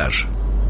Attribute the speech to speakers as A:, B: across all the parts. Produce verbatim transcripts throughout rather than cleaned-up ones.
A: Репортаж.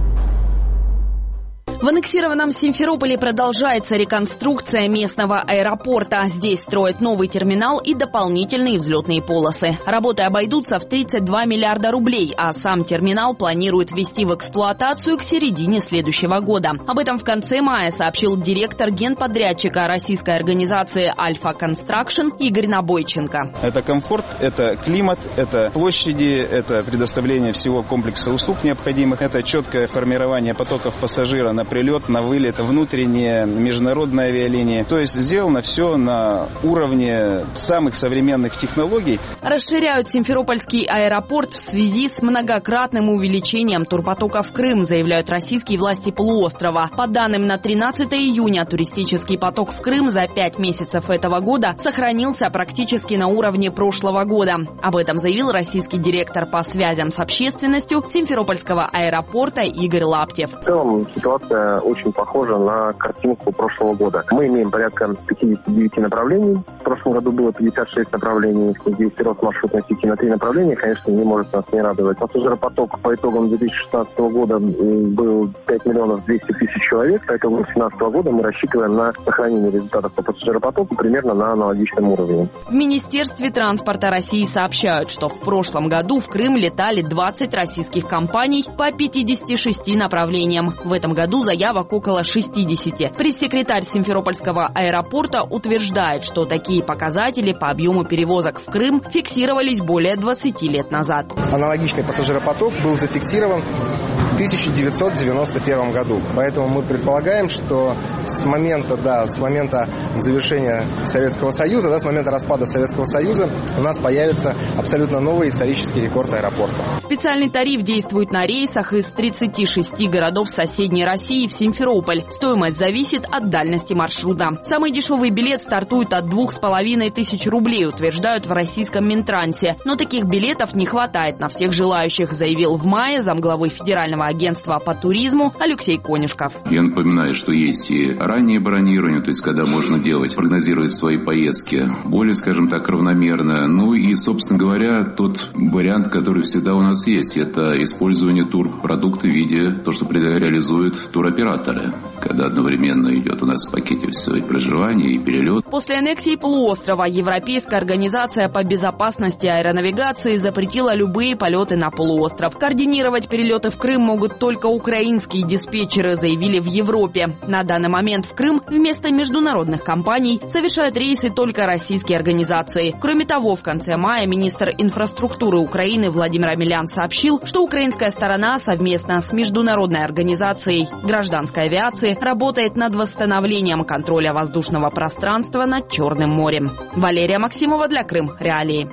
B: В аннексированном Симферополе продолжается реконструкция местного аэропорта. Здесь строят новый терминал и дополнительные взлетные полосы. Работы обойдутся в тридцать два миллиарда рублей, а сам терминал планируют ввести в эксплуатацию к середине следующего года. Об этом в конце мая сообщил директор генподрядчика российской организации «Альфа Констракшн» Игорь Набойченко.
C: Это комфорт, это климат, это площади, это предоставление всего комплекса услуг необходимых, это четкое формирование потоков пассажира на прилет, на вылет, внутренние международные авиалинии. То есть сделано все на уровне самых современных технологий.
B: Расширяют Симферопольский аэропорт в связи с многократным увеличением турпотока в Крым, заявляют российские власти полуострова. По данным на тринадцатое июня, туристический поток в Крым за пять месяцев этого года сохранился практически на уровне прошлого года. Об этом заявил российский директор по связям с общественностью Симферопольского аэропорта Игорь Лаптев.
D: В целом ситуация очень похожа на картинку прошлого года. Мы имеем порядка пятьдесят девять направлений. В прошлом году было пятьдесят шесть направлений. Здесь рост маршрутной сети на три направления, конечно, не может нас не радовать. Пассажиропоток по итогам две тысячи шестнадцатого года был пять миллионов двести тысяч человек. По итогам две тысячи семнадцатого года мы рассчитываем на сохранение результатов по пассажиропотоку примерно на аналогичном уровне.
B: В Министерстве транспорта России сообщают, что в прошлом году в Крым летали двадцать российских компаний по пятидесяти шести направлениям. В этом году заявок около шестидесяти. Пресс-секретарь Симферопольского аэропорта утверждает, что такие показатели по объему перевозок в Крым фиксировались более двадцати лет назад.
E: Аналогичный пассажиропоток был зафиксирован в тысяча девятьсот девяносто первом году. Поэтому мы предполагаем, что с момента, да, с момента завершения Советского Союза, да, с момента распада Советского Союза у нас появится абсолютно новый исторический рекорд аэропорта.
B: Специальный тариф действует на рейсах из тридцати шести городов соседней России в Симферополь. Стоимость зависит от дальности маршрута. Самый дешевый билет стартует от двух с половиной тысяч рублей, утверждают в российском Минтрансе. Но таких билетов не хватает на всех желающих, заявил в мае замглавы Федерального агентства по туризму Алексей Конюшков.
F: Я напоминаю, что есть и раннее бронирование, то есть когда можно делать, прогнозировать свои поездки более, скажем так, равномерно. Ну и, собственно говоря, тот вариант, который всегда у нас есть, это использование турпродукта в виде того, что реализуют туроператоры, когда одновременно идет у нас в пакете все и проживание, и перелет.
B: После аннексии полуострова Европейская организация по безопасности аэронавигации запретила любые полеты на полуостров. Координировать перелеты в Крым могут только украинские диспетчеры, заявили в Европе. На данный момент в Крым вместо международных компаний совершают рейсы только российские организации. Кроме того, в конце мая министр инфраструктуры Украины Владимир Омелян сообщил, что украинская сторона совместно с международной организацией гражданской авиации работает над восстановлением контроля воздушного пространства над Черным морем. Валерия Максимова для Крым Реалии.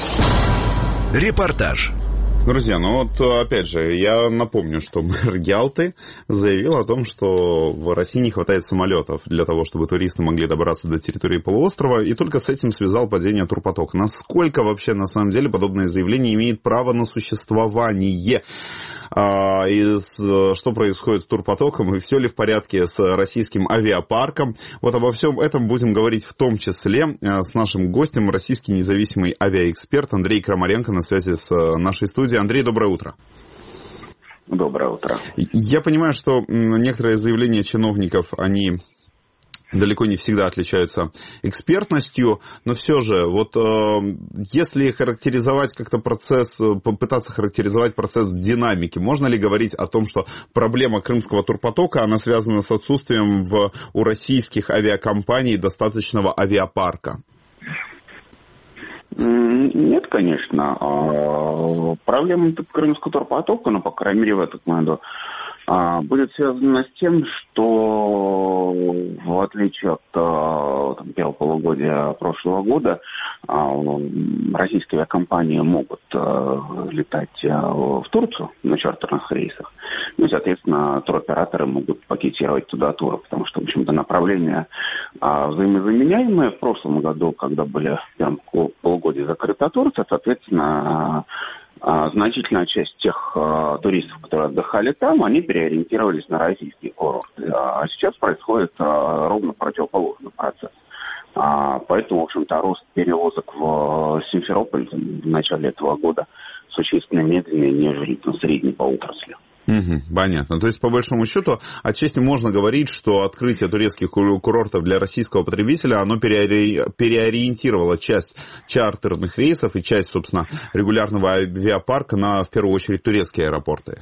A: Репортаж.
G: Друзья, ну вот опять же, я напомню, что мэр Ялты заявил о том, что в России не хватает самолетов для того, чтобы туристы могли добраться до территории полуострова, и только с этим связал падение турпотока. Насколько вообще на самом деле подобное заявление имеет право на существование? А, и с, что происходит с турпотоком, и все ли в порядке с российским авиапарком? Вот обо всем этом будем говорить в том числе с нашим гостем, российский независимый авиаэксперт Андрей Крамаренко на связи с нашей студией. Андрей, доброе утро.
H: Доброе утро.
G: Я понимаю, что некоторые заявления чиновников, они далеко не всегда отличаются экспертностью, но все же, вот э, если характеризовать как-то процесс, попытаться характеризовать процесс динамики, можно ли говорить о том, что проблема крымского турпотока, она связана с отсутствием в, у российских авиакомпаний достаточного авиапарка?
H: Нет, конечно. Проблема крымского турпотока, ну, по крайней мере, в этом году, будет связано с тем, что в отличие от там, первого полугодия прошлого года, российские авиакомпании могут летать в Турцию на чартерных рейсах. Ну и, соответственно, туроператоры могут пакетировать туда туры, потому что, в общем-то, направления взаимозаменяемые. В прошлом году, когда были в первом полугодии закрыта Турция, соответственно, значительная часть тех э, туристов, которые отдыхали там, они переориентировались на российские курорты. А сейчас происходит э, ровно противоположный процесс. А, поэтому, в общем-то, рост перевозок в Симферополь в начале этого года существенно медленнее, нежели на средней по отрасли.
G: Угу, понятно. То есть, по большому счету, отчасти можно говорить, что открытие турецких курортов для российского потребителя, оно переори... переориентировало часть чартерных рейсов и часть, собственно, регулярного авиапарка на, в первую очередь, турецкие аэропорты.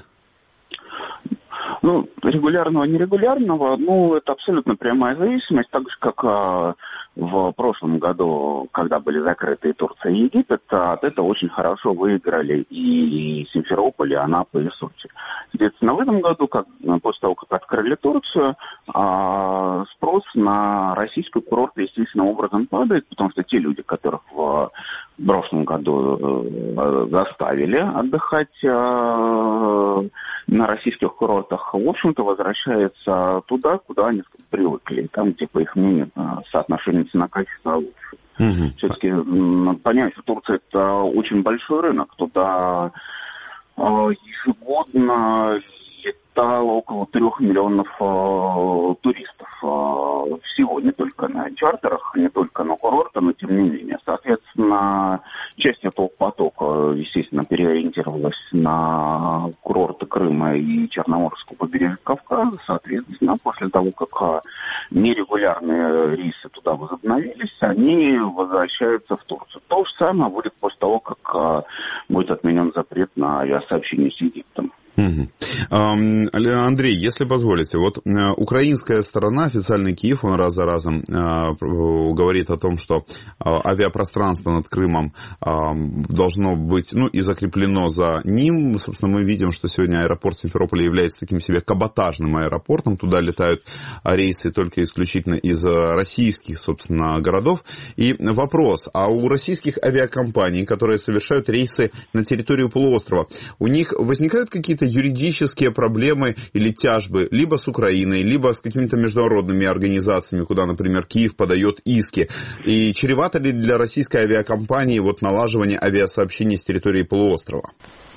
H: Ну, регулярного, нерегулярного, ну, это абсолютно прямая зависимость, так же, как а, в прошлом году, когда были закрыты и Турция, и Египет, от этого очень хорошо выиграли и Симферополь, и Анапа, и Сочи. Соответственно, в этом году, как, после того, как открыли Турцию, а, спрос на российский курорт естественным образом падает, потому что те люди, которых в в прошлом году э, заставили отдыхать э, на российских курортах, в общем-то, возвращаются туда, куда они привыкли, там, где, по их мнению, соотношение цена-качество лучше. Mm-hmm. Все-таки надо понять, что Турция – это очень большой рынок, туда э, ежегодно летало около трех миллионов э, туристов. Э, всего, не только на чартерах, не только на курортах, но тем не менее. Соответственно, часть этого потока, естественно, переориентировалась на курорты Крыма и Черноморского побережья Кавказа. Соответственно, после того, как нерегулярные рейсы туда возобновились, они возвращаются в Турцию. То же самое будет после того, как будет отменен запрет на авиасообщение с Египтом.
G: Андрей, если позволите, вот украинская сторона, официальный Киев, он раз за разом э, говорит о том, что э, авиапространство над Крымом э, должно быть, ну, и закреплено за ним. Собственно, мы видим, что сегодня аэропорт Симферополя является таким себе каботажным аэропортом. Туда летают рейсы только исключительно из российских, собственно, городов. И вопрос, а у российских авиакомпаний, которые совершают рейсы на территорию полуострова, у них возникают какие-то юридические проблемы или тяжбы либо с Украиной, либо с какими-то международными организациями, куда, например, Киев подает иски? И чревато ли для российской авиакомпании вот налаживание авиасообщений с территории полуострова?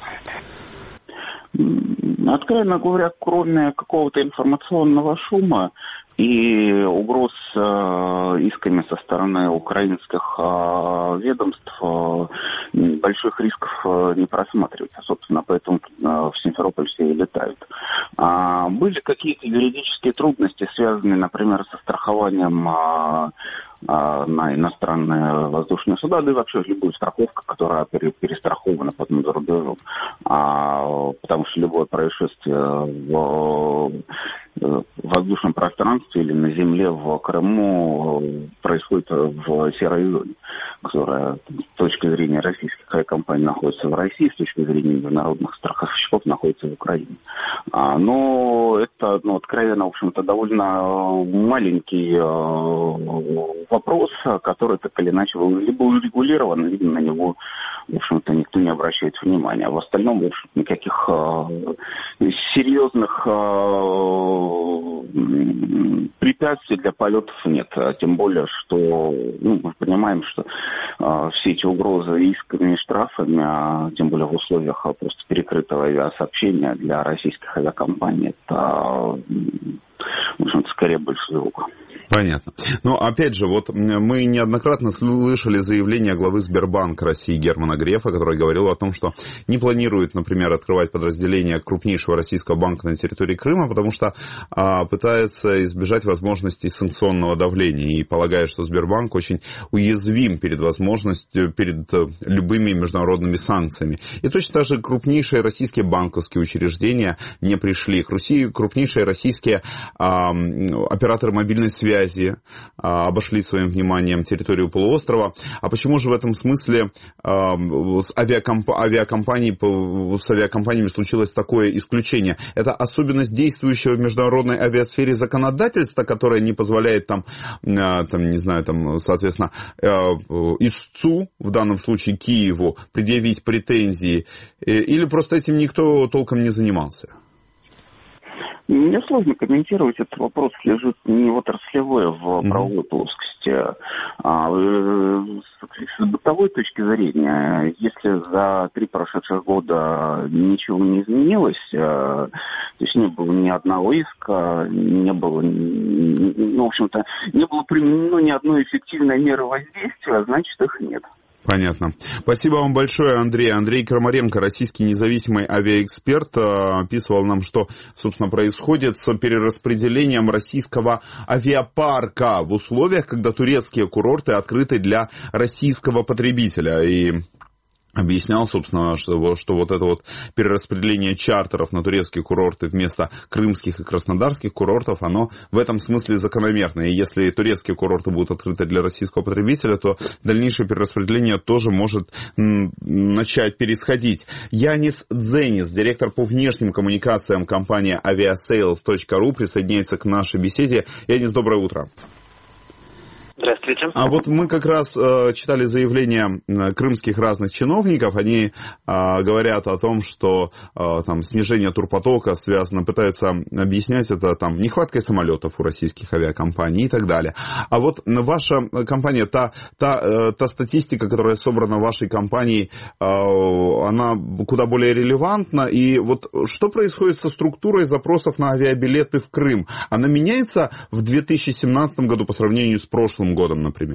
H: Откровенно говоря, кроме какого-то информационного шума и угроз э, исками со стороны украинских э, ведомств, э, больших рисков э, не просматривается. Собственно, поэтому э, в Симферополь все и летают. А, были какие-то юридические трудности, связанные, например, со страхованием э, на иностранные воздушные суда, да и вообще любую страховку, которая перестрахована потом за рубежом. А, потому что любое происшествие в воздушном пространстве или на земле в Крыму происходит в серой зоне, которая с точки зрения российских авиакомпаний находится в России, с точки зрения международных страховщиков находится в Украине. А, но это, ну, откровенно, в общем-то, довольно маленький э, вопрос, который так или иначе либо урегулирован, либо на него, в общем-то, никто не обращает внимания. В остальном, в общем, никаких э, серьезных э, препятствий для полетов нет. Тем более, что, ну, мы понимаем, что э, все эти угрозы исками и штрафами, а тем более в условиях просто перекрытого авиасообщения для российских авиакомпаний, это, в общем-то, скорее больше звука.
G: Понятно. Но, опять же, вот мы неоднократно слышали заявление главы Сбербанка России Германа Грефа, который говорил о том, что не планирует, например, открывать подразделение крупнейшего российского банка на территории Крыма, потому что а, пытается избежать возможности санкционного давления и полагает, что Сбербанк очень уязвим перед возможностью, перед любыми международными санкциями. И точно так же крупнейшие российские банковские учреждения не пришли. Крупнейшие российские а, операторы мобильной связи обошли своим вниманием территорию полуострова. А почему же в этом смысле э, с, авиакомп... авиакомпанией, с авиакомпаниями случилось такое исключение? Это особенность действующего в международной авиасфере законодательства, которое не позволяет там, э, там не знаю, там, соответственно, э, истцу, в данном случае Киеву, предъявить претензии, э, или просто этим никто толком не занимался?
H: Мне сложно комментировать, этот вопрос лежит не в отраслевой, в правовой плоскости. А, с бытовой точки зрения, если за три прошедших года ничего не изменилось, то есть не было ни одного иска, не было, ну, в общем-то, не было применено ни одной эффективной меры воздействия, значит, их нет.
G: Понятно. Спасибо вам большое, Андрей. Андрей Крамаренко, российский независимый авиаэксперт, описывал нам, что, собственно, происходит с перераспределением российского авиапарка в условиях, когда турецкие курорты открыты для российского потребителя. И объяснял, собственно, что, что вот это вот перераспределение чартеров на турецкие курорты вместо крымских и краснодарских курортов, оно в этом смысле закономерно. И если турецкие курорты будут открыты для российского потребителя, то дальнейшее перераспределение тоже может м, начать происходить. Янис Дзенис, директор по внешним коммуникациям компании авиасейлс точка ру, присоединяется к нашей беседе. Янис, доброе утро.
A: Здравствуйте.
G: А вот мы как раз э, читали заявления э, крымских разных чиновников. Они э, говорят о том, что э, там снижение турпотока связано, пытаются объяснять это там нехваткой самолетов у российских авиакомпаний и так далее. А вот ваша компания, та, та, э, та статистика, которая собрана вашей компанией, э, она куда более релевантна. И вот что происходит со структурой запросов на авиабилеты в Крым? Она меняется в две тысячи семнадцатом году по сравнению с прошлым годом, например?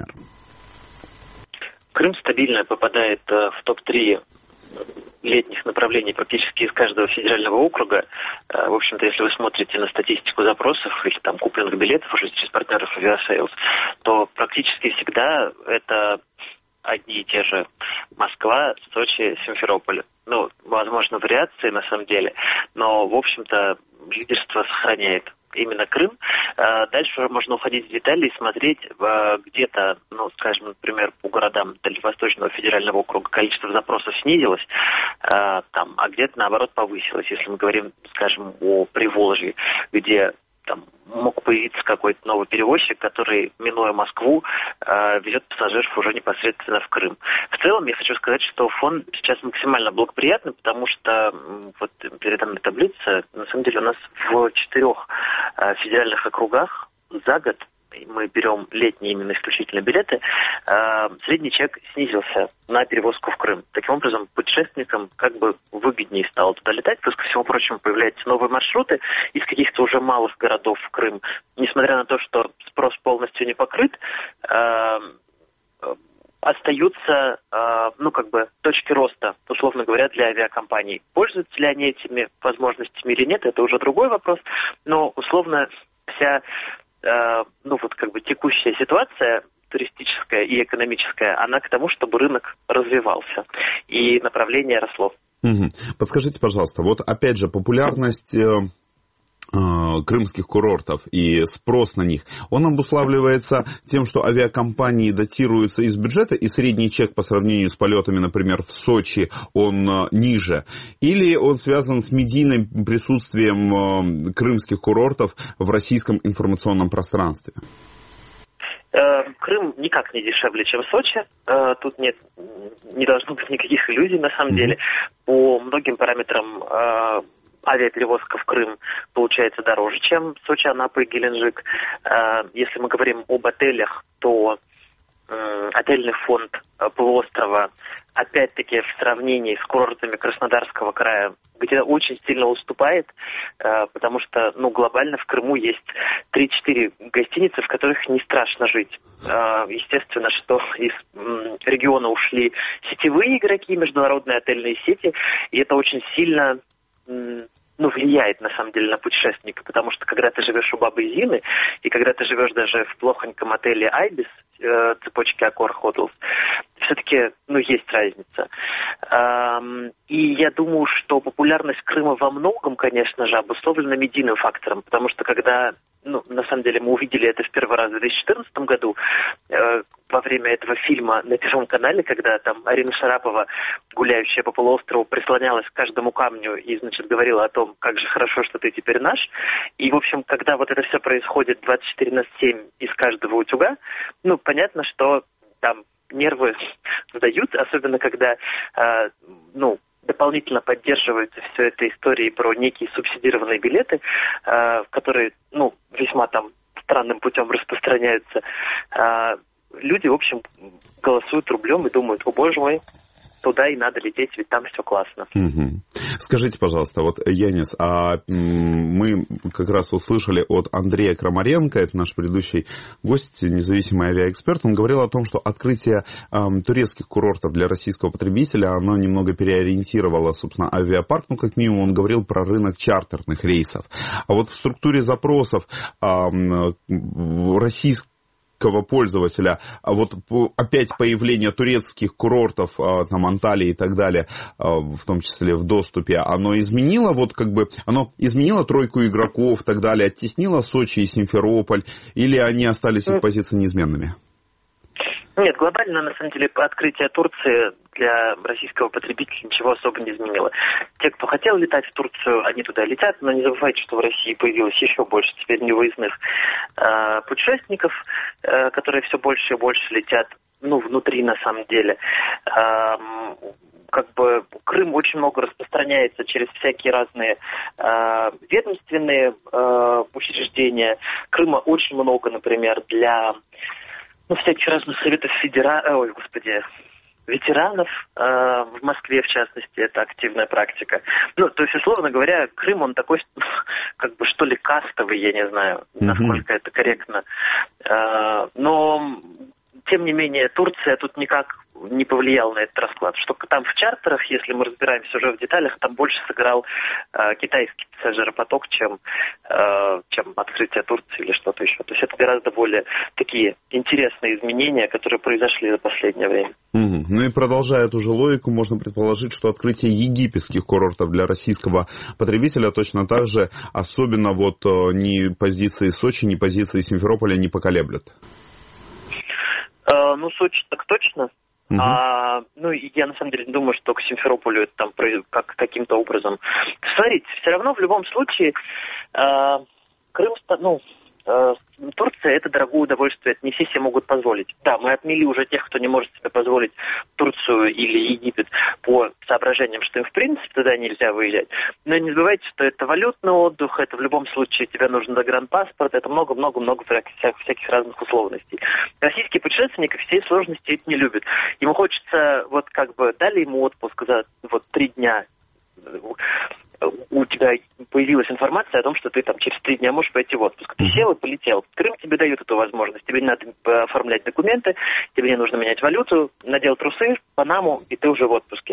A: Крым стабильно попадает в топ три летних направлений практически из каждого федерального округа. В общем-то, если вы смотрите на статистику запросов или там купленных билетов уже через партнеров авиасейлс, то практически всегда это одни и те же Москва, Сочи, Симферополь. Ну, возможно, вариации на самом деле, но, в общем-то, лидерство сохраняет именно Крым. Дальше уже можно уходить в детали и смотреть где-то, ну, скажем, например, по городам Дальневосточного федерального округа количество запросов снизилось, там, а где-то, наоборот, повысилось. Если мы говорим, скажем, о Приволжье, где там мог появиться какой-то новый перевозчик, который, минуя Москву, э, везет пассажиров уже непосредственно в Крым. В целом, я хочу сказать, что фон сейчас максимально благоприятный, потому что вот передо мной таблица, на самом деле у нас в четырех э, федеральных округах за год, мы берем летние именно исключительно билеты, э, средний чек снизился на перевозку в Крым. Таким образом, путешественникам как бы выгоднее стало туда летать. Плюс ко всему прочему появляются новые маршруты из каких-то уже малых городов в Крым. Несмотря на то, что спрос полностью не покрыт, э, остаются, э, ну, как бы, точки роста, условно говоря, для авиакомпаний. Пользуются ли они этими возможностями или нет, это уже другой вопрос. Но, условно, вся ну вот как бы текущая ситуация туристическая и экономическая, она к тому, чтобы рынок развивался и направление росло.
G: Угу. Подскажите, пожалуйста, вот опять же популярность э, э, крымских курортов и спрос на них, он обуславливается тем, что авиакомпании датируются из бюджета, и средний чек по сравнению с полетами, например, в Сочи, он э, ниже, или он связан с медийным присутствием э, крымских курортов в российском информационном пространстве?
A: Крым никак не дешевле, чем Сочи. Тут нет, не должно быть никаких иллюзий, на самом mm-hmm. деле. По многим параметрам авиаперевозка в Крым получается дороже, чем Сочи, Анапа и Геленджик. Если мы говорим об отелях, то отельный фонд полуострова, опять-таки, в сравнении с курортами Краснодарского края, где очень сильно уступает, потому что, ну, глобально в Крыму есть три-четыре гостиницы, в которых не страшно жить. Естественно, что из региона ушли сетевые игроки, международные отельные сети, и это очень сильно... ну, влияет, на самом деле, на путешественника, потому что, когда ты живешь у Бабы Зины, и когда ты живешь даже в плохоньком отеле Айбис, э, цепочки Accor Hotels, все-таки, ну, есть разница. Эм, и я думаю, что популярность Крыма во многом, конечно же, обусловлена медийным фактором, потому что, когда, ну, на самом деле, мы увидели это в первый раз в две тысячи четырнадцатом году, э, во время этого фильма на Первом канале, когда там Арина Шарапова, гуляющая по полуострову, прислонялась к каждому камню и, значит, говорила о том, как же хорошо, что ты теперь наш. И, в общем, когда вот это все происходит двадцать четыре на семь из каждого утюга, ну, понятно, что там нервы сдают, особенно когда, э, ну, дополнительно поддерживаются все это истории про некие субсидированные билеты, э, которые, ну, весьма там странным путем распространяются. Э, люди, в общем, голосуют рублем и думают: о, боже мой, туда и надо лететь, ведь там все классно.
G: Угу. Скажите, пожалуйста, вот, Янис, а мы как раз услышали от Андрея Крамаренко, это наш предыдущий гость, независимый авиаэксперт, он говорил о том, что открытие э, турецких курортов для российского потребителя, оно немного переориентировало, собственно, авиапарк, ну, как минимум, он говорил про рынок чартерных рейсов. А вот в структуре запросов э, российских пользователя, а вот опять появление турецких курортов, там, Анталии и так далее, в том числе в доступе, оно изменило, вот как бы, оно изменило тройку игроков и так далее, оттеснило Сочи и Симферополь, или они остались их позиции неизменными?
A: Нет, глобально, на самом деле, открытие Турции для российского потребителя ничего особо не изменило. Те, кто хотел летать в Турцию, они туда летят, но не забывайте, что в России появилось еще больше теперь невыездных э, путешественников, э, которые все больше и больше летят, ну, внутри, на самом деле. Э, как бы Крым очень много распространяется через всякие разные э, ведомственные э, учреждения. Крыма очень много, например, для... Ну, всяких разных советов федера... Ой, господи, ветеранов э, в Москве, в частности, это активная практика. Ну, то есть, условно говоря, Крым, он такой, как бы, что ли, кастовый, я не знаю, насколько mm-hmm. это корректно. Э, но, тем не менее, Турция тут никак не повлияла на этот расклад. Что там в чартерах, если мы разбираемся уже в деталях, там больше сыграл э, китайский пассажиропоток, чем, э, чем открытие Турции или что-то еще. То есть это гораздо более такие интересные изменения, которые произошли за последнее время.
G: Угу. Ну и продолжая эту же логику, можно предположить, что открытие египетских курортов для российского потребителя точно так же, особенно вот ни позиции Сочи, ни позиции Симферополя не поколеблет.
A: Э, ну, Сочи так точно. Uh-huh. А, ну, я на самом деле думаю, что к Симферополю это там как, каким-то образом. Смотрите, все равно в любом случае э, Крым, ну, э, Турция это дорогое удовольствие, это не все себе могут позволить. Да, мы отмели уже тех, кто не может себе позволить Турцию или Египет по соображениям, что им в принципе туда нельзя выезжать. Но не забывайте, что это валютный отдых, это в любом случае тебе нужен загранпаспорт, это много-много-много всяких, всяких разных условностей. Российские путешественники все сложности эти не любят. Ему хочется, вот как бы дали ему отпуск за вот три дня, у тебя появилась информация о том, что ты там через три дня можешь пойти в отпуск. Ты сел и полетел. Крым тебе дает эту возможность. Тебе не надо оформлять документы, тебе не нужно менять валюту, надел трусы, Панаму, и ты уже в отпуске.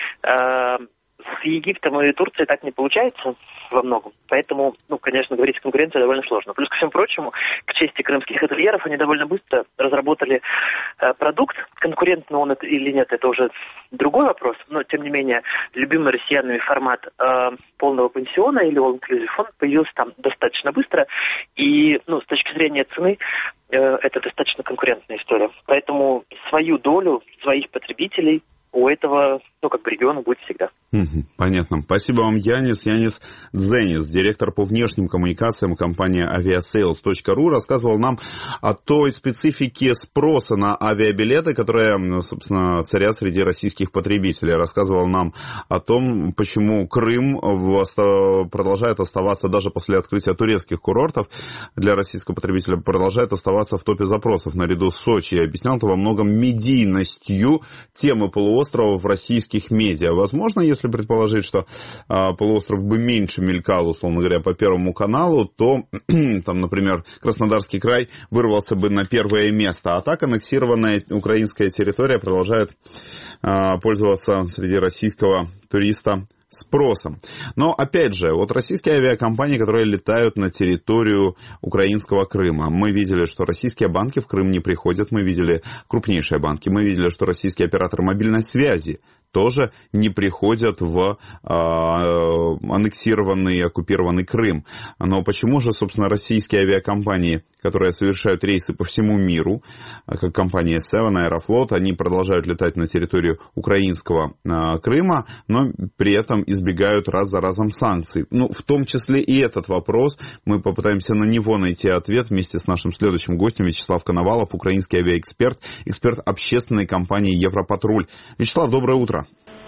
A: С Египтом и Турцией так не получается во многом. Поэтому, ну, конечно, говорить о конкуренции довольно сложно. Плюс ко всему прочему, к чести крымских ательеров, они довольно быстро разработали э, продукт. Конкурентный он это или нет, это уже другой вопрос. Но, тем не менее, любимый россиянами формат э, полного пансиона или all-inclusive, он появился там достаточно быстро. И, ну, с точки зрения цены, э, это достаточно конкурентная история. Поэтому свою долю своих потребителей у этого, ну, как бы региона будет всегда.
G: Понятно. Спасибо вам, Янис. Янис Дзенис, директор по внешним коммуникациям компании авиасейлс точка ру, рассказывал нам о той специфике спроса на авиабилеты, которая, собственно, царят среди российских потребителей. Рассказывал нам о том, почему Крым продолжает оставаться, даже после открытия турецких курортов, для российского потребителя продолжает оставаться в топе запросов наряду с Сочи. И объяснял это во многом медийностью темы полуострова в российских медиа. Возможно, если предположить, что а, полуостров бы меньше мелькал, условно говоря, по Первому каналу, то, там, например, Краснодарский край вырвался бы на первое место. А так аннексированная украинская территория продолжает а, пользоваться среди российского туриста спросом. Но, опять же, вот российские авиакомпании, которые летают на территорию украинского Крыма. Мы видели, что российские банки в Крым не приходят. Мы видели крупнейшие банки. Мы видели, что российские операторы мобильной связи тоже не приходят в э, аннексированный и оккупированный Крым. Но почему же, собственно, российские авиакомпании, которые совершают рейсы по всему миру, как компания Seven, Аэрофлот, они продолжают летать на территорию украинского э, Крыма, но при этом избегают раз за разом санкций? Ну, в том числе и этот вопрос. Мы попытаемся на него найти ответ вместе с нашим следующим гостем Вячеслав Коновалов, украинский авиаэксперт, эксперт общественной компании «Европатруль». Вячеслав, доброе утро.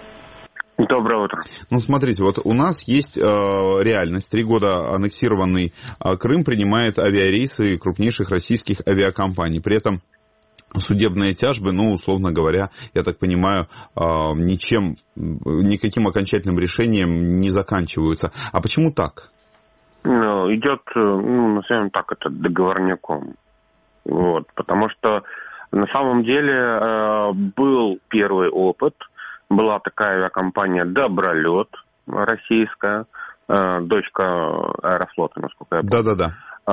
H: Доброе утро.
G: Ну, смотрите, вот у нас есть э, реальность. Три года аннексированный э, Крым принимает авиарейсы крупнейших российских авиакомпаний. При этом судебные тяжбы, ну, условно говоря, я так понимаю, ничем, никаким окончательным решением не заканчиваются. А почему так?
I: Идет, ну, назовем так, это договорняком. Вот, потому что на самом деле был первый опыт, была такая авиакомпания «Добролет» российская, дочка Аэрофлота, насколько я помню.
G: Да-да-да.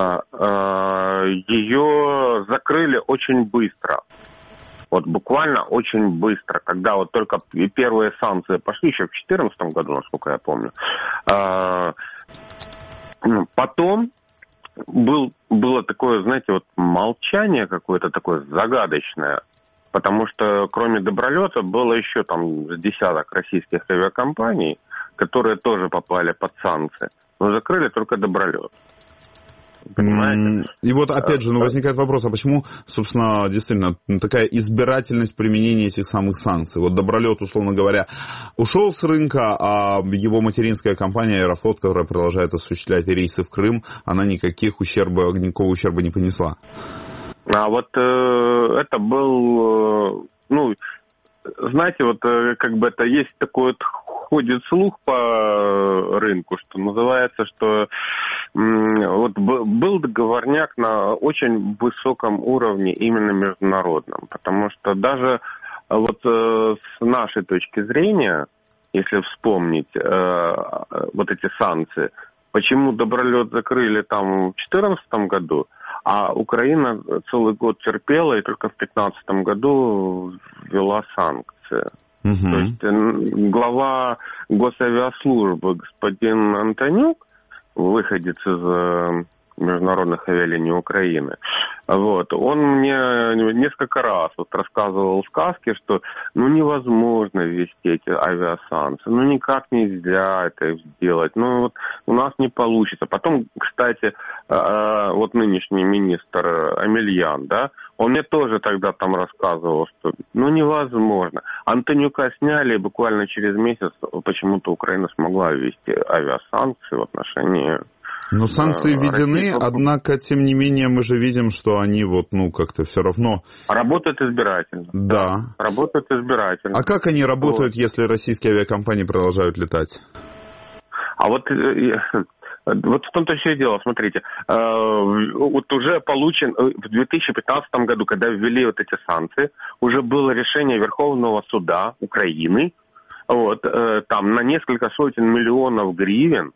I: Ее закрыли очень быстро. Вот буквально очень быстро, когда вот только первые санкции пошли, еще в две тысячи четырнадцатом году, насколько я помню. Потом был, было такое, знаете, вот молчание какое-то такое загадочное, потому что кроме Добролета было еще там десяток российских авиакомпаний, которые тоже попали под санкции, но закрыли только Добролет. Понимаете?
G: И вот опять же, ну, возникает вопрос, а почему, собственно, действительно такая избирательность применения этих самых санкций? Вот Добролет, условно говоря, ушел с рынка, а его материнская компания Аэрофлот, которая продолжает осуществлять рейсы в Крым, она никаких ущерба, никакого ущерба не понесла.
I: А вот э, это был, э, ну, знаете, вот э, как бы это есть такой вот ходит слух по рынку, что называется, что вот был договорняк на очень высоком уровне, именно международном, потому что даже вот с нашей точки зрения, если вспомнить вот эти санкции, почему Добролет закрыли там в две тысячи четырнадцатом году, а Украина целый год терпела и только в две тысячи пятнадцатом году ввела санкции. Угу. То есть глава Госавиаслужбы господин Антонюк, выходец из международных авиалиний Украины, вот, он мне несколько раз вот рассказывал сказки, что ну невозможно ввести эти авиасанкции, ну никак нельзя это сделать, ну вот у нас не получится. Потом, кстати, вот нынешний министр Амельян, да, он мне тоже тогда там рассказывал, что ну невозможно. Антонюка сняли, и буквально через месяц почему-то Украина смогла ввести авиасанкции в отношении...
G: Но санкции введены, однако, тем не менее, мы же видим, что они вот, ну, как-то все равно...
I: Работают избирательно.
G: Да.
I: да. Работают избирательно.
G: А как они работают, вот. Если российские авиакомпании продолжают летать?
I: А вот... Вот в том-то все и дело, смотрите, вот уже получен в две тысячи пятнадцатом году, когда ввели вот эти санкции, уже было решение Верховного суда Украины, вот, там на несколько сотен миллионов гривен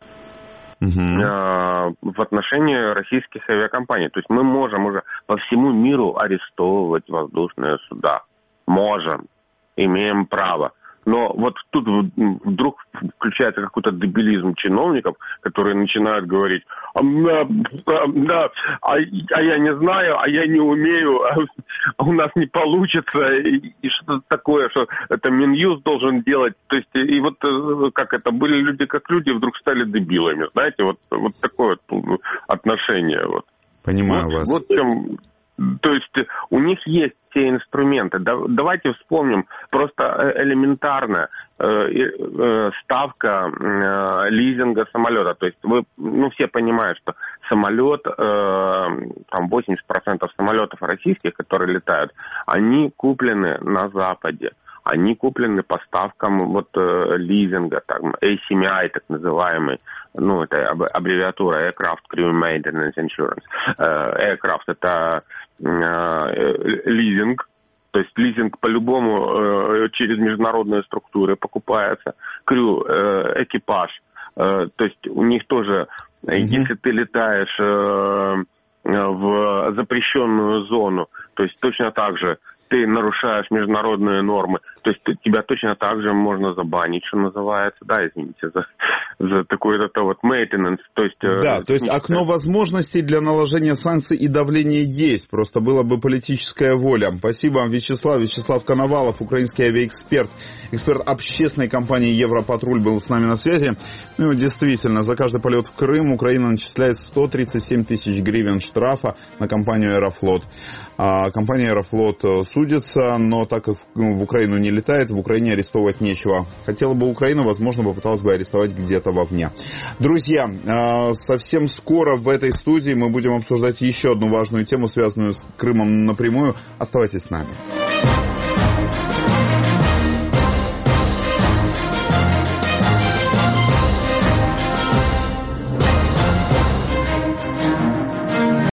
I: uh-huh. в отношении российских авиакомпаний. То есть мы можем уже по всему миру арестовывать воздушные суда. Можем, имеем право. Но вот тут вдруг включается какой-то дебилизм чиновников, которые начинают говорить, а, да, а, а я не знаю, а я не умею, а у нас не получится, и, и что-то такое, что это Минюст должен делать. То есть, и вот как это, были люди как люди, вдруг стали дебилами, знаете, вот, вот такое вот отношение. Вот.
G: Понимаю
I: вот,
G: вас.
I: Вот в чем... То есть у них есть все инструменты. Давайте вспомним просто элементарно э, э, ставка э, лизинга самолета. То есть вы, ну, все понимают, что самолет, э, там восемьдесят процентов самолетов российских, которые летают, они куплены на Западе. Они куплены по ставкам вот, э, лизинга, там, эй си эм ай, так называемый, ну, это аббревиатура Aircraft Crew Maintenance Insurance. Э, Aircraft — это э, лизинг, то есть лизинг по-любому э, через международные структуры покупается. Crew, э, экипаж, э, то есть у них тоже, mm-hmm. если ты летаешь э, в запрещенную зону, то есть точно так же ты нарушаешь международные нормы, то есть тебя точно так же можно забанить, что называется, да, извините, за, за такой вот, вот maintenance, то есть...
G: Да, то есть окно возможностей для наложения санкций и давления есть, просто была бы политическая воля. Спасибо вам, Вячеслав. Вячеслав Коновалов, украинский авиаэксперт, эксперт общественной компании «Европатруль» был с нами на связи. Ну, действительно, за каждый полет в Крым Украина начисляет сто тридцать семь тысяч гривен штрафа на компанию «Аэрофлот». А компания «Аэрофлот» судится, но так как в Украину не летает, в Украине арестовывать нечего. Хотела бы Украину, возможно, попыталась бы арестовать где-то вовне. Друзья, совсем скоро в этой студии мы будем обсуждать еще одну важную тему, связанную с Крымом напрямую. Оставайтесь с нами.